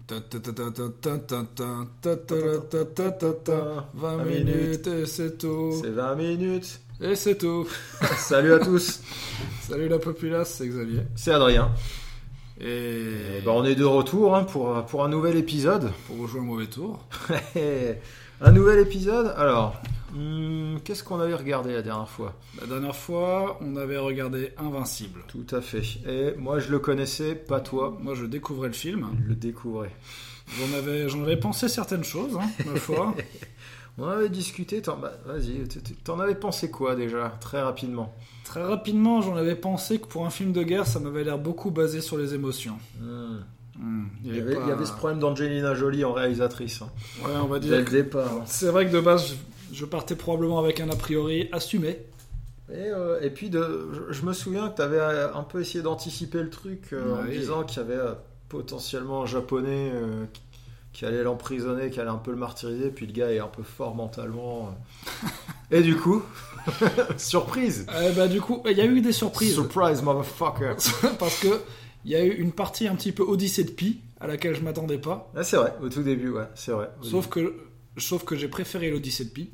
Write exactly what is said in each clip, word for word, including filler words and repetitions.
vingt minutes et c'est tout. C'est vingt minutes. Et c'est tout. Salut à tous. Salut la populace, c'est Xavier. C'est Adrien. Et, et ben on est de retour hein, pour, pour un nouvel épisode. Pour vous jouer un mauvais tour. Un nouvel épisode. Alors, hum, qu'est-ce qu'on avait regardé la dernière fois ? La dernière fois, on avait regardé Invincible. Tout à fait. Et moi, je le connaissais, pas toi. Moi, je découvrais le film. Je le découvrais. J'en avais, j'en avais pensé certaines choses, hein, ma foi. On avait discuté. T'en, bah, vas-y, t'en avais pensé quoi déjà, très rapidement ? Très rapidement, j'en avais pensé que pour un film de guerre, ça m'avait l'air beaucoup basé sur les émotions. Mmh. Mmh. Il, y avait, pas... il y avait ce problème d'Angelina Jolie en réalisatrice. Hein. Ouais, on va dire. Dès le départ. Hein. C'est vrai que de base, je, je partais probablement avec un a priori assumé. Et, euh, et puis, de, je, je me souviens que tu avais un peu essayé d'anticiper le truc euh, ouais. en disant qu'il y avait euh, potentiellement un japonais euh, qui, qui allait l'emprisonner, qui allait un peu le martyriser, puis le gars est un peu fort mentalement. Euh. Et du coup, surprise euh, bah, Du coup, il y a eu des surprises. Surprise, motherfucker. Parce que il y a eu une partie un petit peu Odyssée de Pi à laquelle je m'attendais pas. Ah, c'est vrai, au tout début, ouais, c'est vrai. Sauf que, sauf que j'ai préféré l'Odyssée de Pi.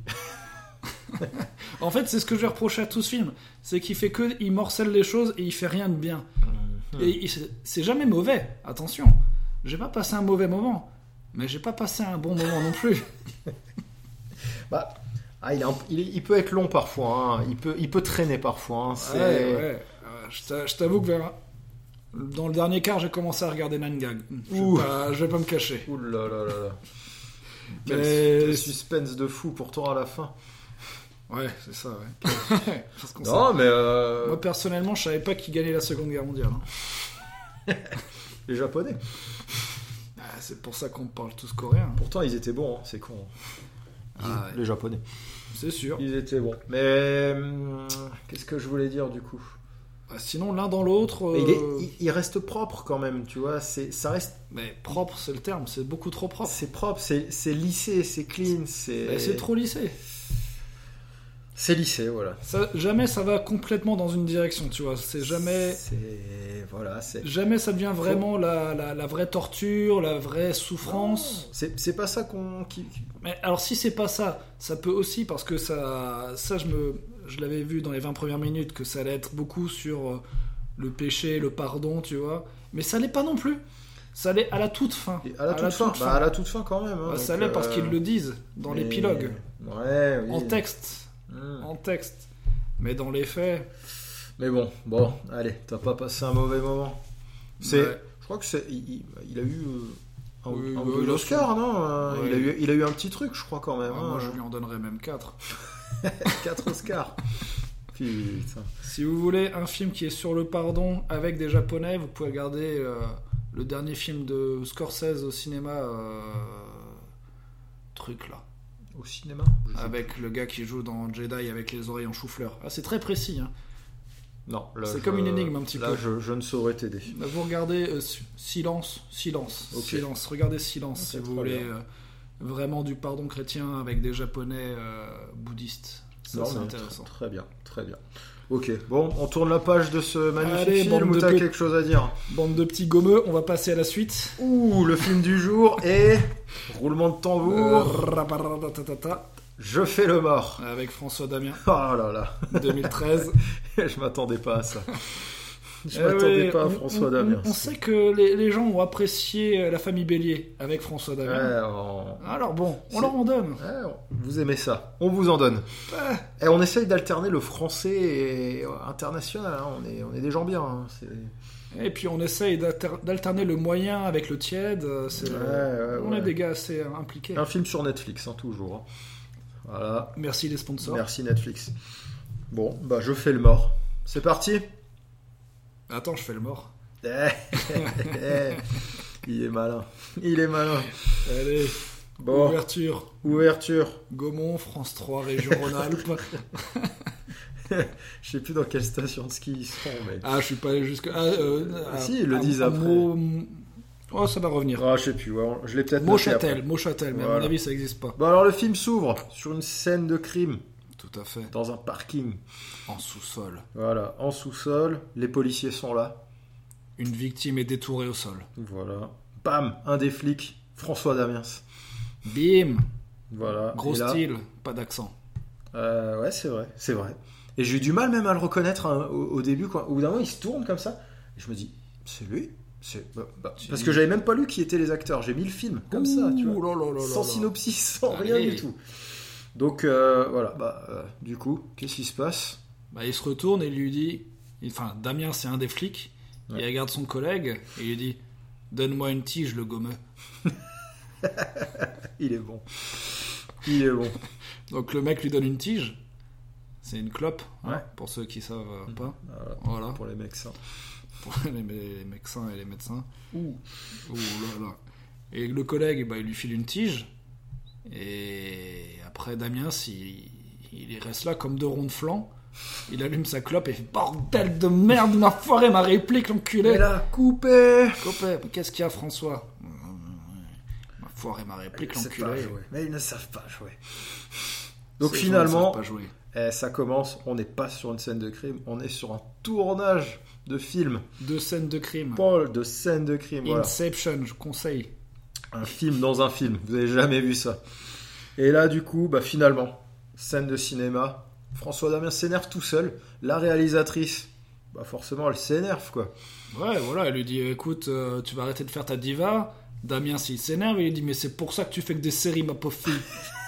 En fait, c'est ce que je vais reprocher à tout ce film, c'est qu'il fait que il morcelle les choses et il fait rien de bien. Mm-hmm. Et il, c'est jamais mauvais. Attention, j'ai pas passé un mauvais moment, mais j'ai pas passé un bon moment non plus. Bah, ah, il, est un, il, est, il peut être long parfois. Hein. Il peut, il peut traîner parfois. Hein. C'est... Ouais, ouais. Euh, je t'avoue que vers dans le dernier quart, j'ai commencé à regarder Nine Gag. Je vais, pas, je vais pas me cacher. Ouh là là là là. Quel, Mais... quel suspense de fou pourtant à la fin. Ouais, c'est ça, ouais. Non, mais... Euh... Moi, personnellement, je savais pas qui gagnait la Seconde Guerre mondiale. Hein. Les Japonais. Ah, c'est pour ça qu'on parle tous coréen. Hein. Pourtant, ils étaient bons, hein. C'est con. Ils... Ah, ouais. Les Japonais. C'est sûr. Ils étaient bons. Mais... Hum, qu'est-ce que je voulais dire, du coup ? Bah, sinon, l'un dans l'autre... Euh... Il, est, il, il reste propre, quand même, tu vois. C'est, ça reste... Mais propre, c'est le terme. C'est beaucoup trop propre. C'est propre, c'est, c'est lissé, c'est clean, c'est... Bah, c'est trop lissé. C'est lissé, voilà. Ça, jamais ça va complètement dans une direction, tu vois. C'est jamais... C'est... Voilà, c'est... Jamais ça devient vraiment la, la, la vraie torture, la vraie souffrance. Non, c'est, c'est pas ça qu'on... Qui... Mais alors, si c'est pas ça, ça peut aussi, parce que ça... Ça, je me... Je l'avais vu dans les vingt premières minutes, que ça allait être beaucoup sur le péché, le pardon, tu vois. Mais ça l'est pas non plus. Ça l'est à la toute fin. À la toute, à la fin. toute fin. Bah, à la toute fin, quand même. Hein, bah, ça l'est euh... parce qu'ils le disent dans mais... l'épilogue. Ouais, oui. En texte. Mmh. En texte, mais dans les faits. Mais bon, bon, allez, t'as pas passé un mauvais moment. C'est, ouais. Je crois que c'est, il, il a eu un, oui, un oui, l'Oscar, non ouais. il, a eu, il a eu un petit truc, je crois quand même. Ah, hein. Moi, je lui en donnerais même quatre. quatre Oscars. Putain. Si vous voulez un film qui est sur le pardon avec des Japonais, vous pouvez regarder euh, le dernier film de Scorsese au cinéma, euh, truc là. Au cinéma avec le gars qui joue dans Jedi avec les oreilles en chou-fleur. Ah, c'est très précis. Hein. Non, là, c'est je... comme une énigme un petit là, peu. Là, je, je ne saurais t'aider. Bah, vous regardez euh, Silence, Silence, okay. Silence. Regardez Silence okay, si vous voulez euh, vraiment du pardon chrétien avec des Japonais euh, bouddhistes. Ça, non, c'est mais intéressant. Très, très bien, très bien. Ok, bon, on tourne la page de ce magnifique Allez, film où t'as pe... quelque chose à dire. Bande de petits gommeux, on va passer à la suite. Ouh, le film du jour est roulement de tambour. Euh, Je fais le mort. Avec François Damien. Oh là là. deux mille treize. Je m'attendais pas à ça. Je eh m'attendais oui, pas à on, François on, Damien. On, on sait que les, les gens ont apprécié La Famille Bélier avec François Damien. Ouais, on... Alors bon, on C'est... leur en donne. Ouais, vous aimez ça. On vous en donne. Ouais. Et on essaye d'alterner le français et international. Hein. On, est, on est des gens bien. Hein. C'est... Et puis on essaye d'alter... d'alterner le moyen avec le tiède. C'est... Ouais, ouais, on ouais. est des gars assez impliqués. Un film sur Netflix, hein, toujours. Hein. Voilà. Merci les sponsors. Merci Netflix. Bon, bah je fais le mort. C'est parti. Attends, je fais le mort. Il est malin. Il est malin. Allez. Bon. Ouverture. Ouverture. Gaumont, France trois, région Rhône-Alpes. Je sais plus dans quelle station de ski ils sont. Mais... Ah, je suis pas allé jusque. Ah, euh, ah, si, ils le disent après. Mot... Oh, ça va revenir. Ah, je sais plus. Ouais, je l'ai peut-être. Montchâtel, Montchâtel, mais voilà. À mon avis, ça n'existe pas. Bon, alors le film s'ouvre sur une scène de crime. Tout à fait. Dans un parking. En sous-sol. Voilà, en sous-sol. Les policiers sont là. Une victime est détourée au sol. Voilà. Bam, un des flics, François Damiens. Bim. Voilà. Gros Et là, style, pas d'accent. euh, ouais, c'est vrai, c'est vrai. Et j'ai eu du mal même à le reconnaître hein, au, au début. Quoi. Au bout d'un moment, il se tourne comme ça. Et je me dis, c'est lui c'est... Bah, bah, Parce que j'avais même pas lu qui étaient les acteurs. J'ai mis le film comme Ouh, ça, tu vois. Là, là, là, sans là, synopsis, sans Allez. rien du tout. Donc euh, voilà, bah, euh, du coup, qu'est-ce qui se passe? Bah, il se retourne et il lui dit, enfin, Damien, c'est un des flics. Ouais. Il regarde son collègue et il lui dit, donne-moi une tige, le gommeux. Il est bon. Il est bon. Donc le mec lui donne une tige. C'est une clope, hein, ouais. pour ceux qui savent euh, pas. Voilà. voilà. Pour les médecins. Pour les, les médecins et les médecins. Ouh. Ouh là là. Et le collègue, bah, il lui file une tige. Et après, Damien, il, il reste là comme deux ronds de flanc. Il allume sa clope et fait bordel de merde, m'a foiré ma réplique, l'enculé. Mais là, coupé. Coupé. Qu'est-ce qu'il y a, François? M'a foiré ma réplique, l'enculé. Mais ils ne savent pas jouer. Donc Ces finalement, pas jouer. Eh, ça commence. On n'est pas sur une scène de crime, on est sur un tournage de film. De scène de crime. Paul, de scène de crime. Inception, voilà. Je conseille. Un film dans un film. Vous avez jamais vu ça. Et là, du coup, bah finalement, scène de cinéma. François Damiens s'énerve tout seul. La réalisatrice, bah forcément, elle s'énerve, quoi. Ouais, voilà, elle lui dit, écoute, euh, tu vas arrêter de faire ta diva. Damiens, il s'énerve, il lui dit, mais c'est pour ça que tu fais que des séries, ma pauvre fille.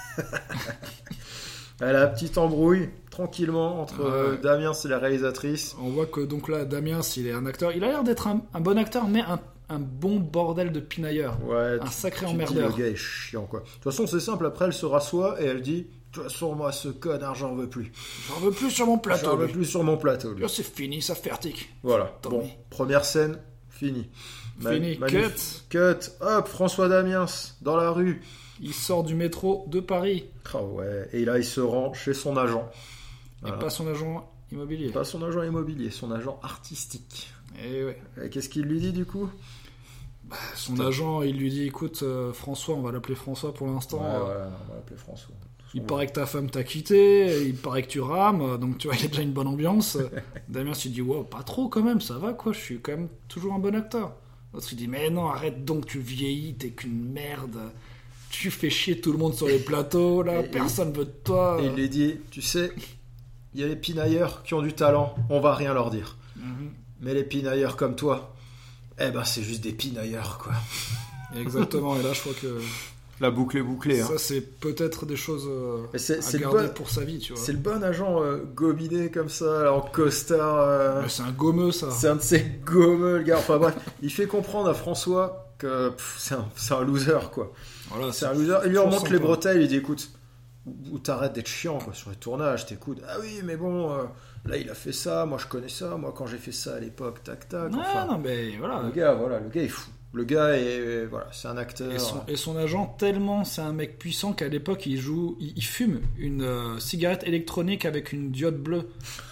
Elle a une petite embrouille, tranquillement, entre ouais. euh, Damiens et la réalisatrice. On voit que, donc là, Damiens, il est un acteur. Il a l'air d'être un, un bon acteur, mais un, un bon bordel de pinailleur. Ouais, un sacré tu emmerdeur. Dis, le gars est chiant, quoi. De toute façon, c'est simple, après, elle se rassoit et elle dit... De toute façon, moi, ce connard, j'en veux plus. J'en veux plus sur mon plateau. J'en veux lui. plus sur mon plateau. Lui. Là, c'est fini, ça fertique. Voilà. Tommy. Bon, première scène, fini. Fini, Ma- cut. Cut. Hop, François Damiens, dans la rue. Il sort du métro de Paris. Ah oh ouais. Et là, il se rend chez son agent. Voilà. Et pas son agent immobilier. Pas son agent immobilier, son agent artistique. Et ouais. Et qu'est-ce qu'il lui dit, du coup? Bah, son Putain. agent, il lui dit, écoute, euh, François, on va l'appeler François pour l'instant. Ouais, ouais, on va l'appeler François. Il ouais. paraît que ta femme t'a quitté, il paraît que tu rames, donc tu vois, il y a déjà une bonne ambiance. Damien s'est dit, wow, pas trop quand même, ça va quoi, je suis quand même toujours un bon acteur. L'autre il dit, mais non, arrête donc, tu vieillis, t'es qu'une merde, tu fais chier tout le monde sur les plateaux, là, et personne et, veut de toi. Et il lui dit, tu sais, il y a les pinailleurs qui ont du talent, on va rien leur dire. Mm-hmm. Mais les pinailleurs comme toi, eh ben c'est juste des pinailleurs quoi. Exactement, et là je crois que... La boucle est bouclée. Ça, hein. c'est peut-être des choses euh, c'est, à c'est garder bon, pour sa vie, tu vois. C'est le bon agent euh, gominé comme ça, en costard. Euh... C'est un gommeux, ça. C'est un de ces gommeux, le gars. Enfin bref, il fait comprendre à François que pff, c'est, un, c'est un loser, quoi. Voilà, c'est, c'est un loser. Il lui remonte les bretelles, il dit, écoute, ou t'arrêtes d'être chiant, quoi, sur les tournages, t'écoutes. Ah oui, mais bon, euh, là, il a fait ça, moi, je connais ça, moi, quand j'ai fait ça à l'époque, tac, tac. Non, enfin, non, mais voilà. Le gars, voilà, le gars est fou. Le gars est, voilà, c'est un acteur. Et son, et son agent, tellement c'est un mec puissant qu'à l'époque il joue, il, il fume une euh, cigarette électronique avec une diode bleue.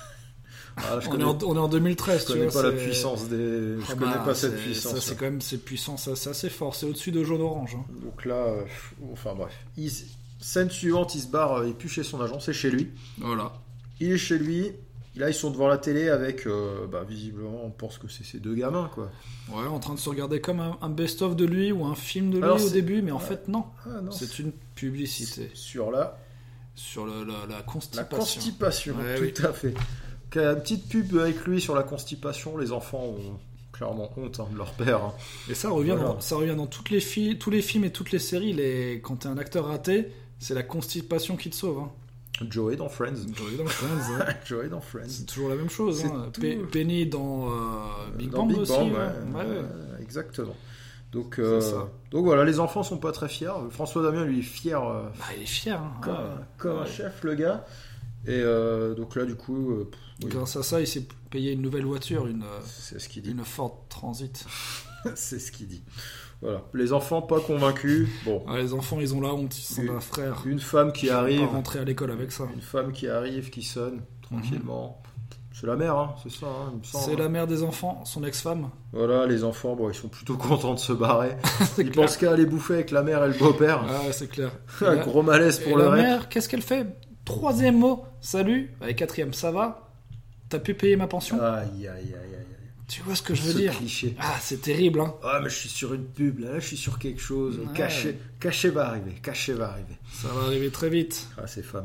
Ah, on, connais, est en, on est en deux mille treize. Je connais vois, pas c'est... la puissance des. Je ah connais bah, pas cette puissance. Ça, c'est quand même c'est puissant, ça, c'est assez fort. C'est au-dessus de jaune orange. Hein. Donc là, euh, enfin bref. Il, scène suivante, il se barre, il est plus chez son agent, c'est chez lui. Voilà. Il est chez lui. Là, ils sont devant la télé avec, euh, bah, visiblement, on pense que c'est ces deux gamins, quoi. Ouais, en train de se regarder comme un, un best-of de lui ou un film de lui Alors, au c'est... début, mais en ouais. fait, non. Ah, non c'est, c'est une publicité. Sur la... Sur le, la, la constipation. La constipation, ouais, tout oui. à fait. Une petite pub avec lui sur la constipation. Les enfants ont clairement honte hein, de leur père. Hein. Et ça revient, voilà. dans, ça revient dans toutes les fi- tous les films et toutes les séries. Les... Quand t'es un acteur raté, c'est la constipation qui te sauve. Hein. Joey dans Friends. Joey dans Friends. Ouais. Joey dans Friends. C'est toujours la même chose. Hein. Tout... P- Penny dans euh, Big dans Bang Big aussi. Bang, ouais. Ouais, ouais. Ouais, exactement. Donc, euh, donc voilà, les enfants sont pas très fiers. François Damiens, lui, est fier. Euh, bah, il est fier. Hein. Comme, ouais. comme ouais. un chef, le gars. Et euh, donc là, du coup... Euh, oui. Grâce à ça, il s'est payé une nouvelle voiture, une, c'est ce qu'il dit. Une Ford Transit. C'est ce qu'il dit. Voilà. Les enfants pas convaincus. Bon. Ah, les enfants, ils ont la honte. Ils sont d'un frère. Une femme qui Je arrive. Pas rentrer à l'école avec ça. Une femme qui arrive, qui sonne tranquillement. Mm-hmm. C'est la mère, hein, c'est ça. Hein, il me semble. C'est la mère des enfants, son ex-femme. Voilà, les enfants, bon, ils sont plutôt contents de se barrer. Ils clair. pensent qu'à aller bouffer avec la mère et le beau-père. Ah, c'est clair. Un la... gros malaise pour et le la reste. mère, qu'est-ce qu'elle fait? Troisième mot, salut. Et quatrième, ça va? T'as pu payer ma pension? Aïe, aïe, aïe, aïe. Tu vois ce que je veux Ce dire cliché. Ah, c'est terrible, hein. Ah, mais je suis sur une pub, là, je suis sur quelque chose. Ouais. Caché, caché va arriver, caché va arriver. Ça va arriver très vite. Ah, ces femmes.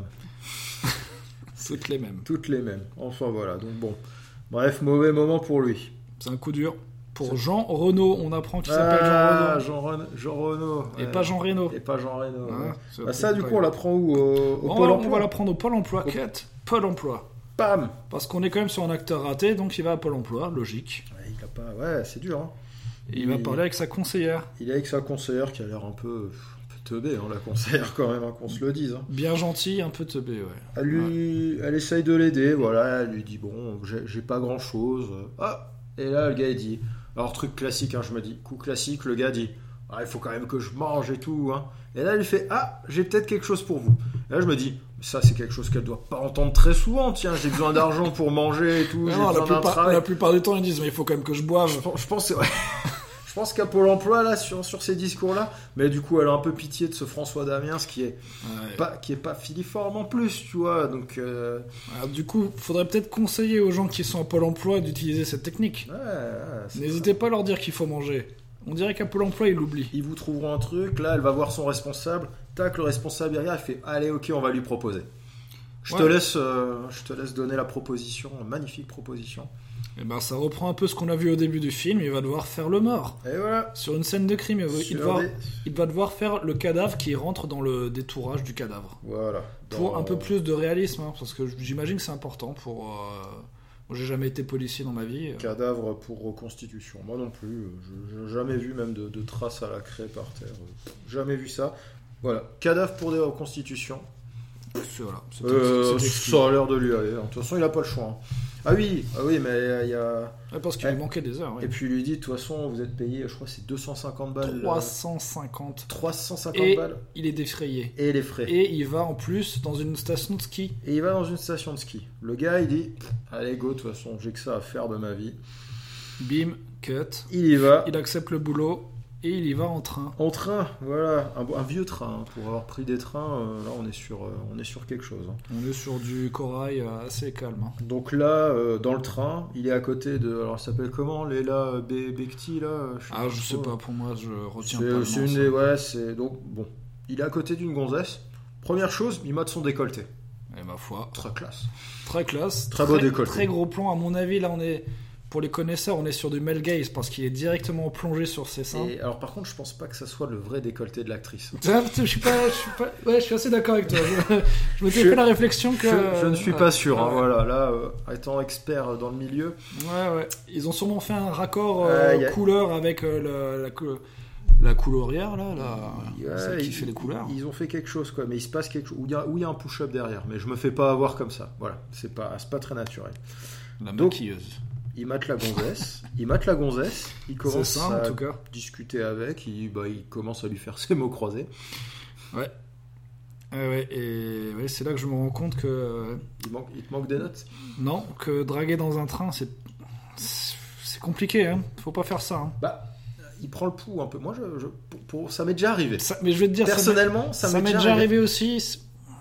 Toutes les mêmes. Toutes les mêmes. Enfin, voilà, donc bon. Bref, mauvais moment pour lui. C'est un coup dur. Pour Jean Renault, on apprend qu'il s'appelle Ah, Jean Renault. Jean, Ren- Jean Renault. Et ouais. pas Jean Reno. Et pas Jean Reno. Ah, ouais. c'est Bah, ça, du pas coup, on grave. l'apprend où Au, au On Pôle va- emploi. On va la prendre au Pôle emploi. Quête Pôle emploi. Pam. Parce qu'on est quand même sur un acteur raté, donc il va à Pôle emploi, logique. Ouais, il a pas... ouais, c'est dur. Hein. Et il va parler avec sa conseillère. Il est avec sa conseillère qui a l'air un peu, un peu teubée, hein, la conseillère quand même, hein, qu'on se le dise. Hein. Bien gentil, un peu teubé, ouais. Elle, lui... elle essaye de l'aider, voilà, elle lui dit bon, j'ai, j'ai pas grand chose. Ah, et là le gars il dit, alors truc classique, hein, je me dis, coup classique, le gars dit, ah, il faut quand même que je mange et tout. Hein. Et là elle lui fait, ah, j'ai peut-être quelque chose pour vous. Et là je me dis, ça c'est quelque chose qu'elle doit pas entendre très souvent, tiens, j'ai besoin d'argent pour manger et tout, j'ai Non, la, besoin d'un plupart, travail. la plupart du temps, ils disent, mais il faut quand même que je boive. Je pense, je pense, ouais. Je pense qu'à Pôle emploi, là, sur, sur ces discours-là, mais du coup, elle a un peu pitié de ce François Damiens, qui est Ouais. pas, qui est pas filiforme en plus, tu vois. Donc, euh, Alors, du coup, faudrait peut-être conseiller aux gens qui sont à Pôle emploi d'utiliser cette technique. ouais, ouais, c'est N'hésitez pas à leur dire qu'il faut manger. On dirait qu'à Pôle emploi, ils l'oublient. ils vous trouveront un truc. Là, elle va voir son responsable. Tac, le responsable derrière, il fait allez, ok, on va lui proposer. Je te Ouais. laisse, euh, je te laisse donner la proposition, une magnifique proposition. Et ben, ça reprend un peu ce qu'on a vu au début du film. Il va devoir faire le mort. Et voilà. Sur une scène de crime, il va, il Sur va- des- il va devoir faire le cadavre qui rentre dans le détourage du cadavre. Voilà. Pour Dans- un peu plus de réalisme, hein, parce que j'imagine que c'est important pour... euh, Moi, j'ai jamais été policier dans ma vie. Cadavre pour reconstitution. Moi non plus. Je n'ai jamais vu même de, de traces à la craie par terre. Jamais vu ça. Voilà. Cadavre pour des reconstitutions. C'est- Voilà, c'est- Euh, c'est exquis. ça a l'air de lui aller. De toute façon, il a pas le choix. hein. Ah oui, ah oui, mais il y a. Ouais, parce qu'il Ouais. lui manquait des heures. Et Ouais. puis il lui dit, de toute façon, vous êtes payé, je crois, que c'est deux cent cinquante balles. trois cent cinquante. euh, trois cent cinquante Et balles. il est défrayé. Et les frais. Et il va en plus dans une station de ski. Et il va dans une station de ski. Le gars, il dit, allez go, de toute façon, j'ai que ça à faire de ma vie. Bim, cut. Il y va. Il accepte le boulot et il y va en train. En train, voilà, un, un vieux train. hein. Pour avoir pris des trains, euh, là, on est sur, euh, on est sur quelque chose. hein. On est sur du corail euh, assez calme. hein. Donc là, euh, dans le train, il est à côté de. Alors, ça s'appelle comment Léla Be- Bekti, là je Ah, je sais trop. pas, pour moi, je retiens C'est pas le c'est nom, une ça. des. Ouais, c'est. Donc, bon. Il est à côté d'une gonzesse. Première chose, il mate son décolleté. Et ma foi, Très classe. très classe. Très beau décolleté. Très gros plan. À mon avis, là, on est... Pour les connaisseurs, on est sur du male gaze parce qu'il est directement plongé sur ses seins. Et alors, par contre, je pense pas que ça soit le vrai décolleté de l'actrice. Ah, Je suis pas, je suis pas, ouais, je suis assez d'accord avec toi. Je, je m'étais Je- fait la réflexion que. Je, je ne suis ouais, pas sûr. hein, ouais. Voilà, là, euh, étant expert dans le milieu, Ouais, ouais. Ils ont sûrement fait un raccord euh, Ouais, y a- couleur avec euh, la, la, cou- la coulurière là, la, ouais, celle qui ils, fait les couleurs. ils ont fait quelque chose, quoi. Mais il se passe quelque chose. Ou il y a, ou il y a un push-up derrière. Mais je me fais pas avoir comme ça. Voilà, c'est pas, c'est pas très naturel. La donc- maquilleuse. Il mate la gonzesse. il mate la gonzesse. Il C'est commence ça à en tout cas. discuter avec. Il, bah, il commence à lui faire ses mots croisés. Ouais. Ouais, ouais, et ouais, c'est là que je me rends compte que euh, Il, manque, il te manque des notes. non, que draguer dans un train, c'est c'est c'est compliqué. Hein. Faut pas faire ça. Hein. Bah, il prend le pouls un peu. Moi, je, je- pour, pour- ça m'est déjà arrivé. Ça- mais je vais te dire, ça m'est- Personnellement, ça, ça m'est m'est déjà arrivé aussi. c'est-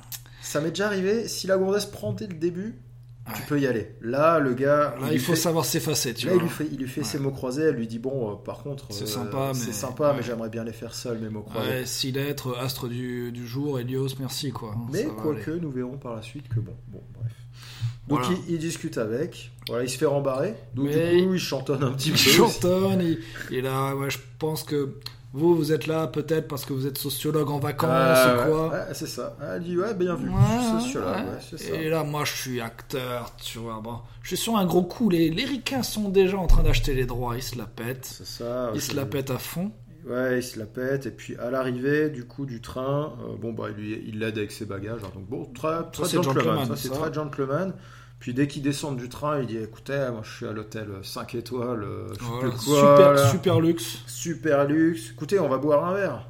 Ça m'est déjà arrivé. Si la gonzesse prend dès le début, tu Ouais. peux y aller. Là, le gars, Là, lui il faut fait- savoir s'effacer, tu Là, vois. il lui fait, il lui fait Ouais. ses mots croisés. Elle lui dit bon, euh, par contre, C'est euh, sympa, mais- c'est sympa, mais ouais. j'aimerais bien les faire seuls, mes mots croisés. Ouais, s'il est être astre du, du jour, Helios, merci quoi. Mais Ça va quoique, aller. nous verrons par la suite que bon, bon, bref. Donc Voilà. il, il discute avec. Voilà, il se fait rembarrer. Donc Mais- du coup, il chantonne un petit Il peu. chantonne, il, il a, ouais, je pense que vous, vous êtes là peut-être parce que vous êtes sociologue en vacances Ah, ou ouais, quoi. ouais, c'est ça. Ah, elle dit ouais, bien vu. Ouais, je suis sociologue, ouais. ouais, c'est ça. Et là, moi, je suis acteur, tu vois. Bon, je suis sur un gros coup. Les, les ricains sont déjà en train d'acheter les droits. Ils se la pètent. C'est ça. Ils je- se la pètent à fond. Ouais, il se la pète. Et puis à l'arrivée du coup du train, euh, bon bah il lui- il l'aide avec ses bagages. hein. donc bon, très, très c'est gentleman. gentleman, Ça c'est ça. très gentleman. Puis dès qu'ils descendent du train, il dit écoutez, moi je suis à l'hôtel cinq étoiles, euh, je sais Voilà. plus quoi, Super, là. super luxe. Super luxe. Écoutez, on va boire un verre.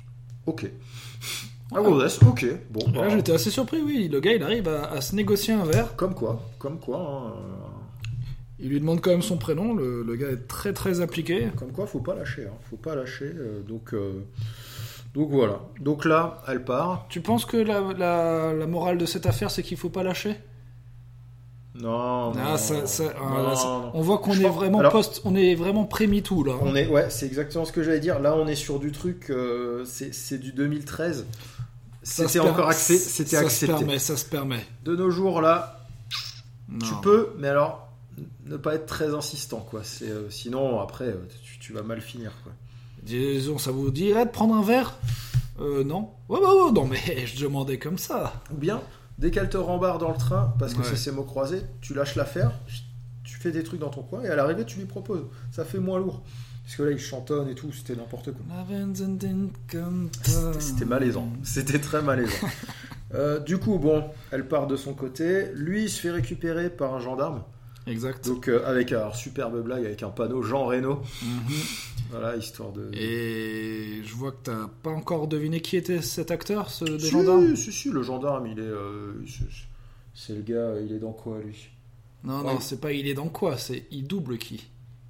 Ok. Ah Ouais. gonzesse, ok. Bon, Et bah, là, j'étais assez surpris, oui. Le gars, il arrive à, à se négocier un verre. comme quoi, comme quoi, hein, Il lui demande quand même son prénom. Le, le gars est très, très appliqué. euh, comme quoi, faut pas lâcher, hein, faut pas lâcher. euh, donc, euh, donc voilà. Donc là, elle part. Tu penses que la, la, la morale de cette affaire, c'est qu'il faut pas lâcher? Non, Ah, non, ça, ça, non, ah, là, ça- non. on voit qu'on Je est pense- vraiment alors- post, on est vraiment pré-MeToo là. hein. On est, ouais, c'est exactement ce que j'allais dire. Là, on est sur du truc, euh, c'est, c'est du deux mille treize. Ça C'était se per- encore accès, c'était ça accepté. se permet, ça se permet. De nos jours, là, Non. tu peux, mais alors, ne pas être très insistant, quoi. C'est, euh, sinon, après, euh, tu, tu vas mal finir, quoi. Disons, ça vous dirait de prendre un verre Euh, non. Ouais, ouais, ouais, non, mais je demandais comme ça. Ou bien, dès qu'elle te rembarre dans le train, parce que Ouais. c'est ses mots croisés, tu lâches l'affaire, tu fais des trucs dans ton coin, et à l'arrivée, tu lui proposes. Ça fait moins lourd. Parce que là, il chantonne et tout, c'était n'importe quoi. C'était, c'était malaisant. C'était très malaisant. Euh, du coup, bon, elle part de son côté. Lui, il se fait récupérer par un gendarme. Exact. Donc, euh, avec un superbe blague, avec un panneau Jean Reno. Mhm. Voilà, histoire de. Et je vois que t'as pas encore deviné qui était cet acteur, ce de si, gendarme. si, si, le gendarme, il est. euh, c'est, c'est le gars, il est dans quoi, lui? Non, Ouais. non, c'est pas il est dans quoi, c'est il double qui.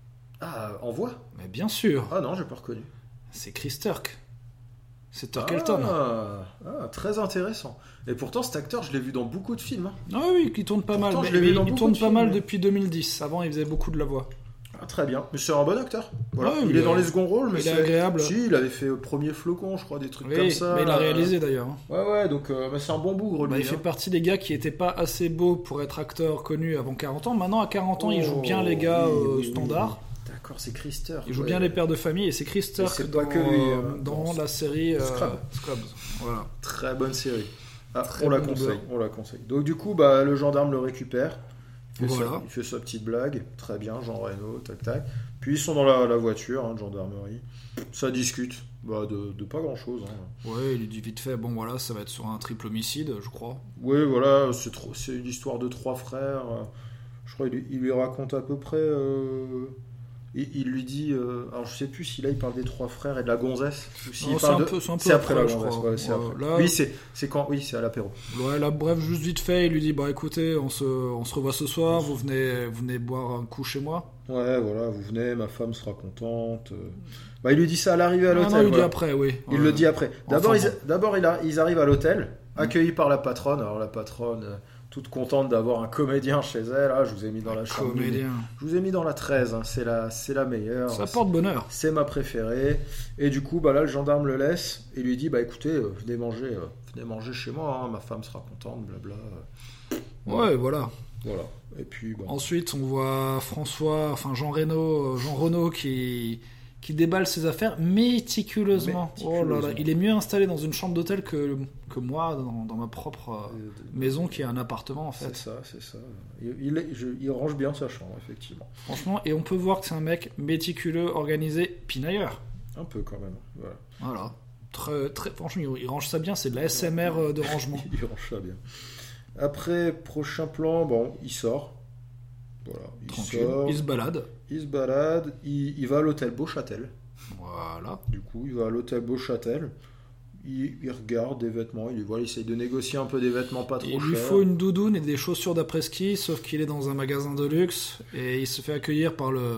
Ah, en voix? Mais bien sûr, Ah non, j'ai pas reconnu. c'est Chris Turk. C'est Turkleton. Ah, Ah, ah, très intéressant. Et pourtant, cet acteur, je l'ai vu dans beaucoup de films. hein. oui, il tourne pas Pourtant, mal. je Mais, l'ai vu mais dans il beaucoup tourne de pas films, mal mais- depuis deux mille dix. Avant, il faisait beaucoup de la voix. Ah, très bien. Mais c'est un bon acteur. Voilà. Ouais, il il est est- dans les seconds rôles, mais il est c'est agréable. Si, il avait fait euh, Premier Flocon, je crois, des trucs Oui, comme ça. mais il a Euh, réalisé d'ailleurs. hein. Ouais, ouais, donc euh, mais c'est un bon bougre, lui. Bah, il hein. fait partie des gars qui étaient pas assez beaux pour être acteur connu avant quarante ans. Maintenant, à quarante ans, il joue bien les gars Oh, oui, euh, oui, oui, standards. oui. D'accord, c'est Chris Turk. Il joue ouais. bien les pères de famille et c'est Chris Turk c'est dans, pas que lui, euh, hein, dans dans la série euh, Scrubs. Scrubs. Voilà. Très bonne série. Ah, Très on la bon conseille, doubleur. on la conseille. Donc du coup, bah, le gendarme le récupère. Il fait, Voilà. sa, il fait sa petite blague. Très bien, Jean Reno, tac tac. Puis ils sont dans la, la voiture, hein, de gendarmerie. Ça discute. Bah, de, de pas grand chose. Hein. Ouais, il lui dit vite fait, bon voilà, ça va être sur un triple homicide, je crois. Oui, voilà, c'est, trop, c'est une histoire de trois frères. euh, Je crois qu'il il lui raconte à peu près. euh, il, il lui dit. euh, alors je sais plus si là il parle des trois frères et de la gonzesse. Ou s'il Non, c'est parle un de- peu- c'est un peu c'est après, après, la je gonzesse. crois. Ouais, c'est Ouais, après. là- Oui, c'est, c'est quand. Oui, c'est à l'apéro. Ouais, là, bref, juste vite fait, il lui dit, bah écoutez, on se, on se revoit ce soir, vous venez, vous venez boire un coup chez moi. Ouais, voilà, vous venez, ma femme sera contente. euh. Bah, il lui dit ça à l'arrivée à Ah l'hôtel. non, il dit voilà. après, oui. Il Ouais. le dit après. D'abord, Enfin, ils, d'abord il a- ils arrivent à l'hôtel, accueillis par la patronne. Alors la patronne, euh, toute contente d'avoir un comédien chez elle. Ah, je vous ai mis dans la chambre. Comédien. Je vous ai mis dans la treize, hein, c'est la, c'est la meilleure. Ça C'est- porte bonheur. C'est ma préférée. Et du coup, bah là, le gendarme le laisse et lui dit, bah écoutez, euh, venez manger, euh, venez manger chez moi. hein, ma femme sera contente, blabla. Ouais, voilà. Voilà. Et puis, bah, Ensuite, on voit François, enfin Jean Reno, Jean Renaud qui, qui déballe ses affaires méticuleusement. Oh là là, Méticuleusement. il est mieux installé dans une chambre d'hôtel que, que moi dans, dans ma propre euh, euh, maison qui est un appartement en c'est fait. ça, c'est ça. Il, il, est- je- il range bien sa chambre, effectivement. Franchement, et on peut voir que c'est un mec méticuleux, organisé, pinailleur. Un peu quand même. Voilà. Voilà. Très, très, franchement, il, il range ça bien, c'est de la S M R euh, de rangement. Il range ça bien. Après, prochain plan, bon, il sort. Voilà, il Tranquille. sort, Il se balade. il se balade, il, il va à l'hôtel Beauchâtel. Voilà. Du coup, il va à l'hôtel Beauchâtel. Il, il regarde des vêtements, il, voilà, il essaye de négocier un peu des vêtements pas trop Il lui chers. faut une doudoune et des chaussures d'après-ski, sauf qu'il est dans un magasin de luxe et il se fait accueillir par le,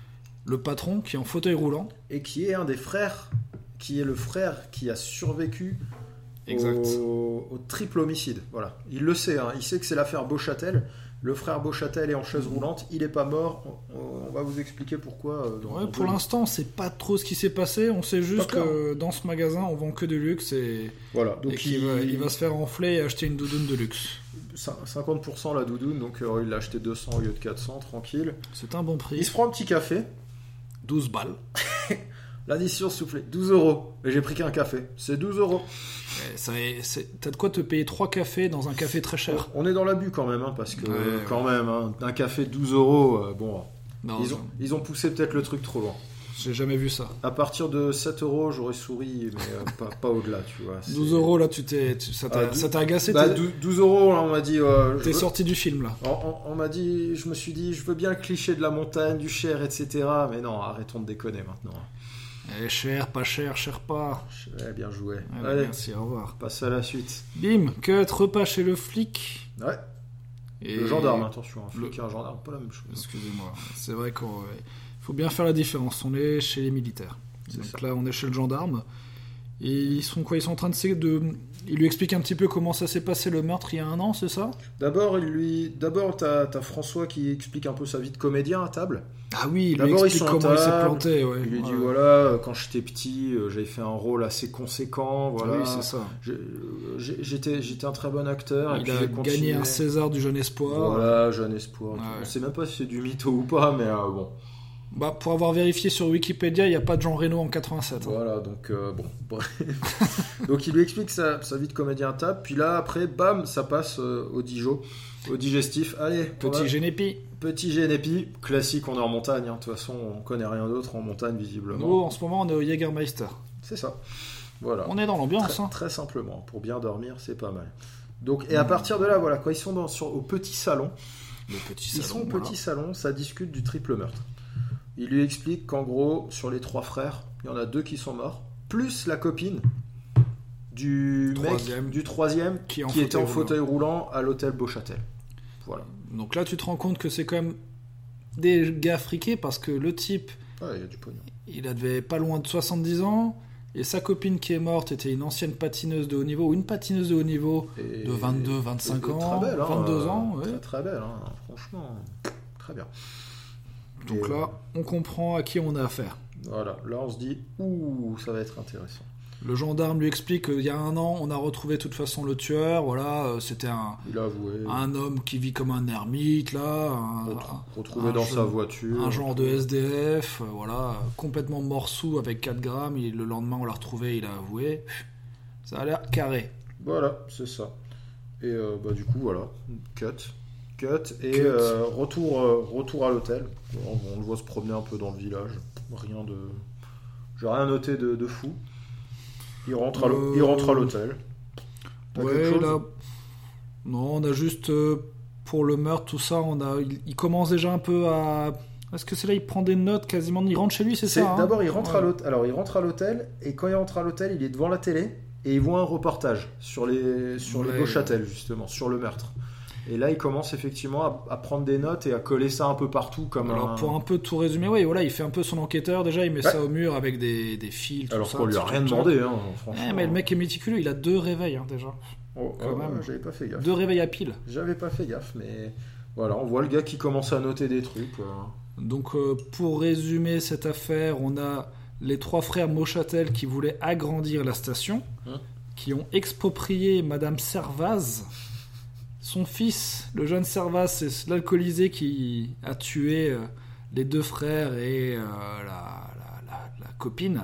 le patron qui est en fauteuil roulant. Et qui est un des frères, qui est le frère qui a survécu Exact. au, au triple homicide. Voilà. Il le sait, hein. Il sait que c'est l'affaire Beauchâtel. Le frère Beauchâtel est en chaise roulante, il n'est pas mort. On, on va vous expliquer pourquoi. euh, dans- Ouais, dans pour deux- l'instant, on sait pas trop ce qui s'est passé. On sait juste Pas clair. que dans ce magasin, on vend que du luxe et, Voilà, et donc qu'il il, va, il va se faire enfler et acheter une doudoune de luxe. cinquante pour cent la doudoune, donc euh, il l'a acheté deux cents au lieu de quatre cents, tranquille. C'est un bon Il prix. se prend un petit café, douze balles. l'addition soufflée, douze euros. Et j'ai pris qu'un café, c'est douze euros. Et ça est- c'est- T'as de quoi te payer trois cafés dans un café très cher. On est dans l'abus quand même, hein, parce que Ouais, euh, ouais. quand même, hein, un café douze euros, euh, bon, Non, ils, ont, ils ont poussé peut-être le truc trop loin. j'ai jamais vu ça. À partir de sept euros, j'aurais souri, mais euh, pas, pas au-delà, tu vois. c'est- douze euros là, tu t'es, tu- ça t'a Ah, dou- ça t'a agacé. Bah, t'es- dou- douze euros, là, on m'a dit. euh, je T'es veux- sorti du film là. On, on- on m'a dit, je me suis dit, je veux bien le cliché de la montagne, du Cher, et cetera. Mais non, arrêtons de déconner maintenant. Eh, cher, pas cher, cher pas. Ouais, bien joué. Ouais, Allez, merci, au revoir. passe à la suite. Bim, cut, repas chez le flic. Ouais, Et... le gendarme, attention, un flic Le- et un gendarme, pas la même chose. Excusez-moi, c'est vrai qu'il faut bien faire la différence. On est chez les militaires. C'est Donc ça. là, on est chez le gendarme. Et ils sont quoi Ils sont en train de, sé- de Il lui explique un petit peu comment ça s'est passé le meurtre il y a un an, c'est ça? D'abord, il lui... D'abord t'as, t'as François qui explique un peu sa vie de comédien à table. Ah oui, il lui D'abord, explique ils sont à comment il s'est table. planté. Ouais. Il lui dit Ouais. voilà, quand j'étais petit, euh, j'avais fait un rôle assez conséquent. Voilà. Oui, c'est ça. J'ai- j'ai- J'étais, j'étais un très bon acteur. et Il puis a j'ai continué. gagné un César du jeune espoir. Voilà, jeune espoir. Ouais. On sait même pas si c'est du mytho ou pas, mais euh, bon. Bah, pour avoir vérifié sur Wikipédia, il n'y a pas de Jean Reno en quatre-vingt-sept. hein. Voilà, donc euh, bon, bref. Donc il lui explique sa, sa vie de comédien à table, puis là après, bam, ça passe euh, au dijo, au digestif. Allez, on Petit va- Génépi. petit Génépi, classique, on est en montagne. hein. De toute façon, on connaît rien d'autre en montagne visiblement. Nous, en ce moment, on est au Jägermeister. C'est ça. Voilà. On est dans l'ambiance. Très, Hein. très simplement, pour bien dormir, c'est pas mal. Donc et à partir de là, voilà, quand ils sont dans, sur, au petit salon, Le petit ils salon. sont au voilà. petit salon, ça discute du triple meurtre. Il lui explique qu'en gros, sur les trois frères, il y en a deux qui sont morts, plus la copine du Troisième. mec du troisième Qui est en qui était en fauteuil fauteuil roulant à l'hôtel Beauchâtel. Voilà. Donc là, tu te rends compte que c'est quand même des gars friqués parce que le type, Ah, il y a du pognon. il avait pas loin de soixante-dix ans et sa copine qui est morte était une ancienne patineuse de haut niveau ou une patineuse de haut niveau Et- de vingt-deux, vingt-cinq et- et ans, très belle, hein, vingt-deux euh, ans. Ouais. Très, très belle, hein, franchement. Très bien. Donc Et, là, on comprend à qui on a affaire. Voilà, là on se dit, ouh, ça va être intéressant. Le gendarme lui explique qu'il y a un an, on a retrouvé de toute façon le tueur. Voilà, euh, c'était un, Il a avoué, un homme qui vit comme un ermite, là. Un, retrouvé, retrouvé un dans jeune- sa voiture. un genre de S D F, euh, voilà, complètement morsou avec quatre grammes. Et le lendemain, on l'a retrouvé, il a avoué. Ça a l'air carré. Voilà, c'est ça. Et euh, bah, du coup, voilà, cut. Cut. Et Cut. euh, retour, euh, retour à l'hôtel. On, on le voit se promener un peu dans le village. Rien de. J'ai rien noté de, de fou. Il rentre à l'hô- Euh, il rentre à l'hôtel. T'as quelque Ouais, chose là. Non, on a juste. euh, pour le meurtre, tout ça, on a, il, il commence déjà un peu à. Est-ce que c'est là, il prend des notes quasiment. Il rentre chez lui, c'est C'est- ça hein D'abord, il rentre à Ouais. l'hôtel. Alors, il rentre à l'hôtel. Et quand il rentre à l'hôtel, il est devant la télé. Et il voit un reportage sur les, sur les Ouais. Beauchâtel, justement, sur le meurtre. Et là, il commence effectivement à, à prendre des notes et à coller ça un peu partout. Comme Alors un... pour un peu tout résumer, oui, voilà, il fait un peu son enquêteur déjà, il met Ouais. ça au mur avec des, des fils. tout Alors ça, qu'on lui a petit rien truc, demandé, hein, franchement. Eh, mais le mec est méticuleux, il a deux réveils hein, déjà. Oh, quand oh, même. ouais, j'avais pas fait gaffe. Deux réveils à pile. J'avais pas fait gaffe, mais voilà, on voit le gars qui commence à noter des trucs. quoi. Donc euh, pour résumer cette affaire, on a les trois frères Beauchâtel qui voulaient agrandir la station, Hein qui ont exproprié Madame Servaz. Son fils, le jeune Servaz, c'est l'alcoolisé qui a tué euh, les deux frères et euh, la, la- la- la copine.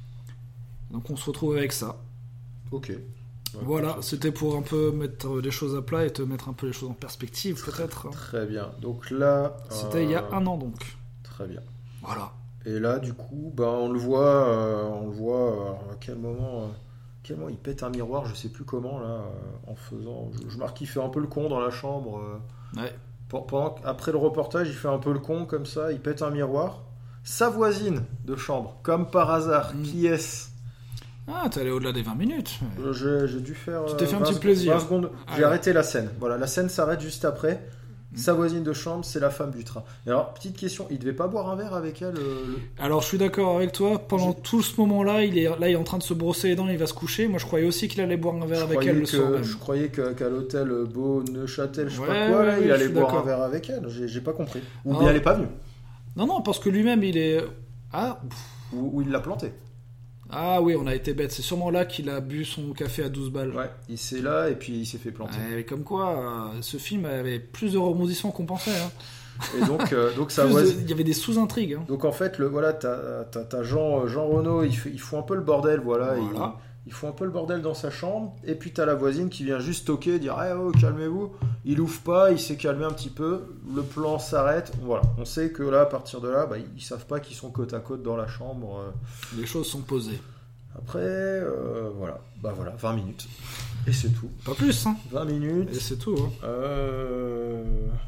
Donc on se retrouve avec ça. Ok. Ouais, Voilà, ok. c'était pour un peu mettre les choses à plat et te mettre un peu les choses en perspective peut-être. Très bien. Donc là. C'était il y a euh, un an donc. Très bien. Voilà. Et là, du coup, bah, on le voit, euh, on le voit. euh, à quel moment, euh, quel moment il pète un miroir, je sais plus comment là, euh, en faisant. Je, je marque qu'il fait un peu le con dans la chambre. euh, Ouais. Pen- Pendant, après le reportage, il fait un peu le con comme ça, il pète un miroir. Sa voisine de chambre, comme par hasard, Mm. qui est-ce Ah, t'es allé au-delà des vingt minutes. Euh, J'ai j'ai dû faire. Tu t'es euh, fait un vingt petit secondes- plaisir. vingt secondes. J'ai Ah. arrêté la scène. Voilà, la scène s'arrête juste après. Mm. Sa voisine de chambre, c'est la femme du train. Et alors, petite question, il devait pas boire un verre avec elle euh, le- Alors je suis d'accord avec toi, pendant Je- tout ce moment-là, il est là il est en train de se brosser les dents, il va se coucher. Moi je croyais aussi qu'il allait boire un verre Je avec croyais elle le soir que, même. je croyais que- qu'à l'hôtel Beau Neuchâtel, je sais Ouais, pas quoi, là, ouais, il ouais, allait je suis boire un d'accord. verre avec elle. J'ai j'ai pas compris. Ou Ah. bien elle est pas venue. Non non, parce que lui-même il est ah pff. Ou, ou il l'a planté. ah oui, on a été bête, c'est sûrement là qu'il a bu son café à douze balles. Ouais, il s'est là et puis il s'est fait planter. Ouais, comme quoi, euh, ce film avait plus de rebondissements qu'on pensait. Hein. Et donc, euh, donc sa Plus de- voisine. Il y avait des sous-intrigues. Hein. Donc en fait, le, voilà, t'as, t'as, t'as Jean, Jean Renaud, il, fait, il fout un peu le bordel, voilà. Voilà. Il, il fout un peu le bordel dans sa chambre. Et puis t'as la voisine qui vient juste toquer, dire eh, oh, calmez-vous. Il ouvre pas, il s'est calmé un petit peu. Le plan s'arrête. Voilà. On sait que là, à partir de là, bah, ils savent pas qu'ils sont côte à côte dans la chambre. Les choses sont posées. Après, euh, voilà. Bah voilà, vingt minutes. Et c'est tout. Pas plus, hein. vingt minutes. Et c'est tout. Hein. Euh...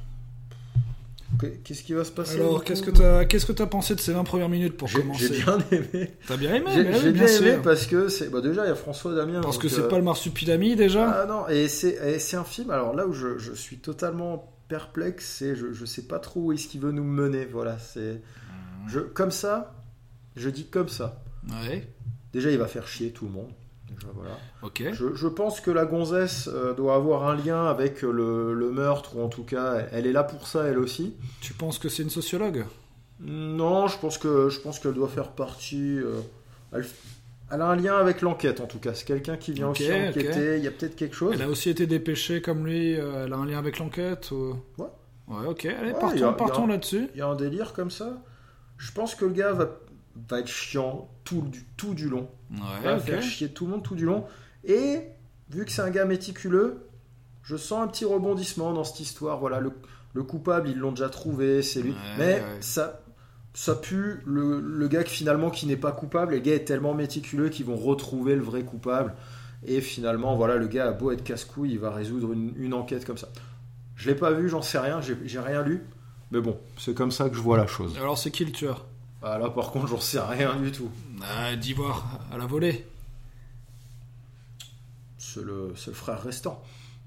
Qu'est-ce qui va se passer Alors, du coup qu'est-ce que t'as qu'est-ce que t'as pensé de ces vingt premières minutes pour J'ai, commencer j'ai bien aimé. T'as bien aimé J'ai, mais j'ai oui, bien, aimé sûr. parce que c'est bah déjà il y a François Damien Parce donc, que c'est euh, pas le marsupilami déjà. ah non et c'est et c'est un film alors là où je, je suis totalement perplexe c'est je je sais pas trop où est-ce qu'il veut nous mener voilà c'est je comme ça je dis comme ça Ouais. déjà il va faire chier tout le monde Déjà, voilà. Ok. Je, je pense que la gonzesse euh, doit avoir un lien avec le, le meurtre, ou en tout cas, elle est là pour ça, elle aussi. Tu penses que c'est une sociologue? Non, je pense que je pense qu'elle doit faire partie. euh, elle, elle a un lien avec l'enquête, en tout cas. C'est quelqu'un qui vient Ok, aussi enquêter. ok. Il y a peut-être quelque chose. Elle a aussi été dépêchée comme lui, euh, elle a un lien avec l'enquête ou... Ouais. Ouais, ok, allez, Ouais, partons, y a- y a partons un- là-dessus. Il y a un délire comme ça. Je pense que le gars va, va être chiant tout du, tout du long. Il Ouais, va ok. faire chier tout le monde tout du long. Et vu que c'est un gars méticuleux, je sens un petit rebondissement dans cette histoire. Voilà, le, le coupable, ils l'ont déjà trouvé, c'est lui. Ouais, Mais ouais. ça, ça pue le, le gars qui finalement qui n'est pas coupable. Et le gars est tellement méticuleux qu'ils vont retrouver le vrai coupable. Et finalement, voilà, le gars a beau être casse-couille, il va résoudre une, une enquête comme ça. Je l'ai pas vu, j'en sais rien, j'ai, j'ai rien lu. Mais bon, c'est comme ça que je vois la chose. Alors c'est qui le tueur? Ah, là, par contre, j'en sais rien du tout. Ah, d'Ivoire, à la volée. C'est le, c'est le frère restant.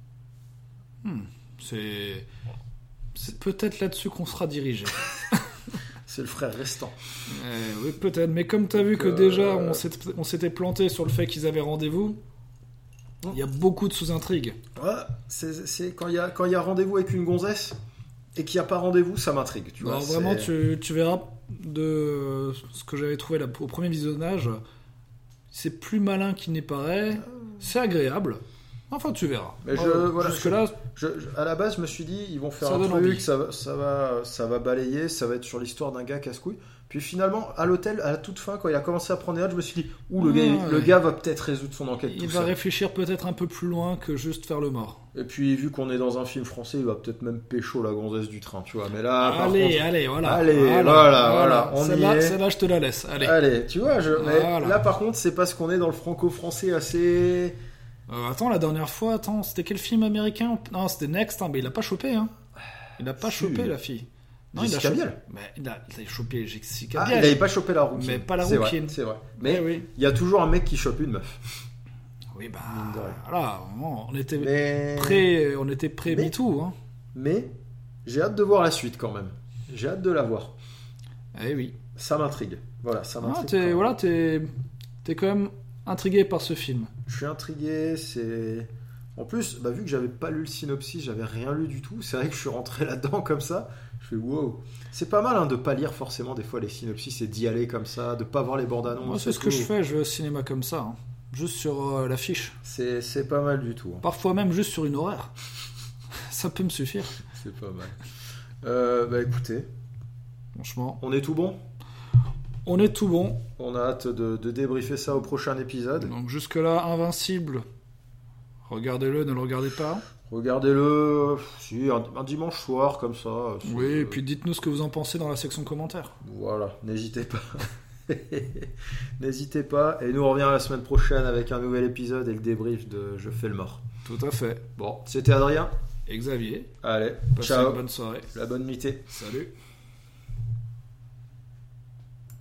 Hmm, c'est... C'est peut-être là-dessus qu'on sera dirigé. C'est le frère restant. Euh, oui, peut-être. Mais comme tu as vu que euh, déjà on, s'est- on s'était planté sur le fait qu'ils avaient rendez-vous, il y a beaucoup de sous-intrigues. Ouais, c'est, c'est quand il y a quand il y a rendez-vous avec une gonzesse et qu'il n'y a pas rendez-vous, ça m'intrigue. Tu vois, Alors vraiment, c'est- tu, tu verras de ce que j'avais trouvé là, au premier visionnage, c'est plus malin qu'il n'y paraît, c'est agréable. Enfin, tu verras. Mais je- Euh, voilà, Jusque-là, Je, je- à la base, je me suis dit, ils vont faire Ça un donne truc, envie. ça va, ça va, ça va balayer, ça va être sur l'histoire d'un gars casse-couille. Puis finalement, à l'hôtel, à la toute fin, quand il a commencé à prendre des notes, je me suis dit, ouh, le, Ah, gars, le ouais. gars va peut-être résoudre son enquête il tout va seul. réfléchir peut-être un peu plus loin que juste faire le mort. Et puis, vu qu'on est dans un film français, il va peut-être même pécho la gonzesse du train, tu vois. Mais là, par allez, contre, allez, voilà. Allez, voilà, voilà, on y Celle-là, est. celle-là, je te la laisse. Allez. allez, tu vois, je, mais Voilà. là, par contre, c'est parce qu'on est dans le franco-français assez. Euh, attends, la dernière fois, attends, c'était quel film américain? Non, c'était Next, hein, mais il a pas chopé, hein. Il a pas Si. chopé, la fille. Non, Jessica il a chopé. Biel. Mais il a, il a chopé Jessica Ah, Biel. il n'avait pas chopé la rouquine. Mais pas la C'est vrai, rouquine. c'est vrai. Mais Eh oui. il y a toujours un mec qui chope une meuf. Oui, bah, Mine de rien. voilà, on était Mais. prêt, on était prêt Mais- MeToo, hein. Mais j'ai hâte de voir la suite quand même. J'ai hâte de la voir. Eh oui. Ça m'intrigue. Voilà, ça Ah, m'intrigue. quand t'es, même. voilà, t'es, t'es quand même intrigué par ce film. Je suis intrigué. C'est. En plus, bah, vu que j'avais pas lu le synopsis, j'avais rien lu du tout. C'est vrai que je suis rentré là-dedans comme ça. Je fais wow. C'est pas mal hein, de pas lire forcément des fois les synopsis et d'y aller comme ça, de pas voir les bandes annonces. Moi, c'est ce que je fais, je vais au cinéma comme ça, hein. Juste sur euh, l'affiche. C'est, c'est pas mal du tout. hein. Parfois même juste sur une horaire. Ça peut me suffire. C'est pas mal. Euh, bah écoutez, Franchement, on est tout bon. on est tout bon. On a hâte de, de débriefer ça au prochain épisode. Donc jusque-là, Invincible. Regardez-le, ne le regardez pas. Regardez-le, si, un, un dimanche soir comme ça. c'est- Oui, et puis dites-nous ce que vous en pensez dans la section commentaires. Voilà, n'hésitez pas. N'hésitez pas. Et nous on revient la semaine prochaine avec un nouvel épisode et le débrief de Je fais le mort. Tout à fait. Bon, c'était Adrien. Et Xavier, Allez, passez ciao. une bonne soirée. La bonne nuitée. Salut.